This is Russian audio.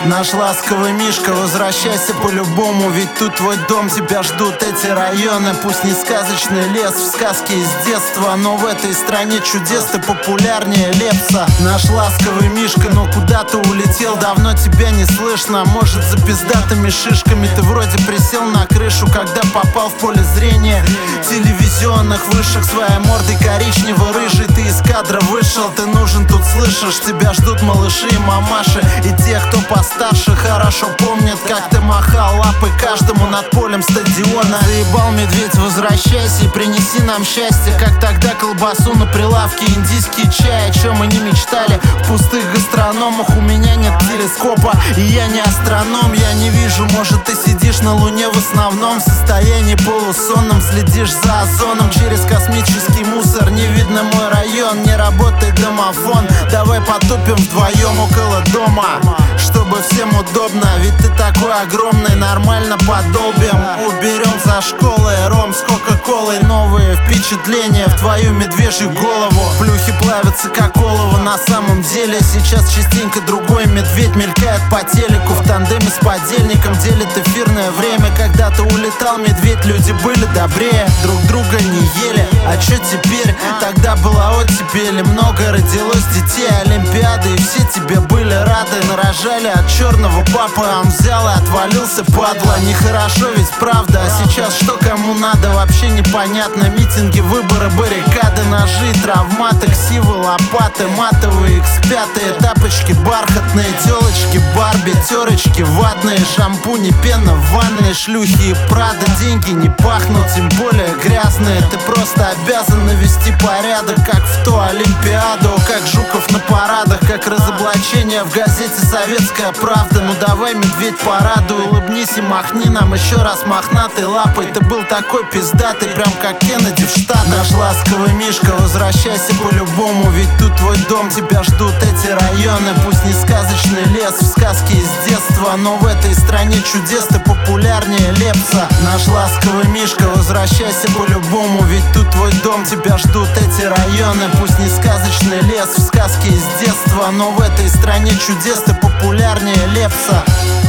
Наш ласковый Мишка, возвращайся по-любому, ведь тут твой дом, тебя ждут эти районы. Пусть не сказочный лес, в сказке из детства, но в этой стране чудес ты популярнее Лепса. Наш ласковый Мишка, но куда ты улетел? Давно тебя не слышно, может за пиздатыми шишками ты вроде присел на крышу, когда попал в поле зрения телевизионных вышек. Своей мордой коричнево-рыжий ты из кадра вышел, ты нужен тут, слышишь? Тебя ждут малыши и мамаши, и те, кто постарше, хорошо помнят, как ты махал лапой каждому над полем стадиона. Заебал медведь, возвращайся и принеси нам счастье, как тогда колбасу на прилавке, индийский чай. О чем мы не мечтали в пустых гастрономах. У меня нет телескопа, и я не астроном. Я не вижу, может ты сидишь на луне в основном в состоянии полусонном, следишь за озоном через космический мусор. Не видно мой район, не работает домофон. Давай потупим вдвоем около дома, чтобы всем удобно, ведь ты такой огромный, нормально подолбим. Уберем за школой ром с кока-колой, новые впечатления в твою медвежью голову. Плюхи плавятся как олово на самом деле. Сейчас частенько другой медведь мелькает по телеку в тандеме с подельником, делит эфирное время. Когда ты улетал, медведь, люди были добрее, друг друга не ели. А чё теперь? Тогда была оттепель, и много родилось детей, олимпиады, и все тебе были рады. Нарожали от черного папы, а он взял и отвалился, падла. Нехорошо ведь правда, а сейчас что кому надо, вообще непонятно. Митинги, выборы, баррикады, ножи, травматы, ксивы, лопаты, матовые X5, тапочки бархатные, телочки Барби, терочки ватные, шампуни, пена в ванной, шлюхи и Прада. Деньги не пахнут, тем более грязные. Ты просто обязан навести порядок, как в ту олимпиаду, как Жуков на парадах, как разоблачение в газете «Советская правда». Ну давай, медведь, порадуй, улыбнись и махни нам еще раз мохнатой лапой. Ты был такой пиздатый, прям как Кеннеди в Штатах. Наш ласковый Мишка, возвращайся по-любому, ведь тут твой дом, тебя ждут эти районы. Пусть не сказочный лес, в сказке из детства, но в этой стране чудес ты популярнее Лепса. Наш ласковый Мишка, возвращайся по-любому, ведь тут твой дом, тебя ждут эти районы. Пусть не сказочный лес, в сказке из детства, но в этой стране чудес ты популярнее Лепса.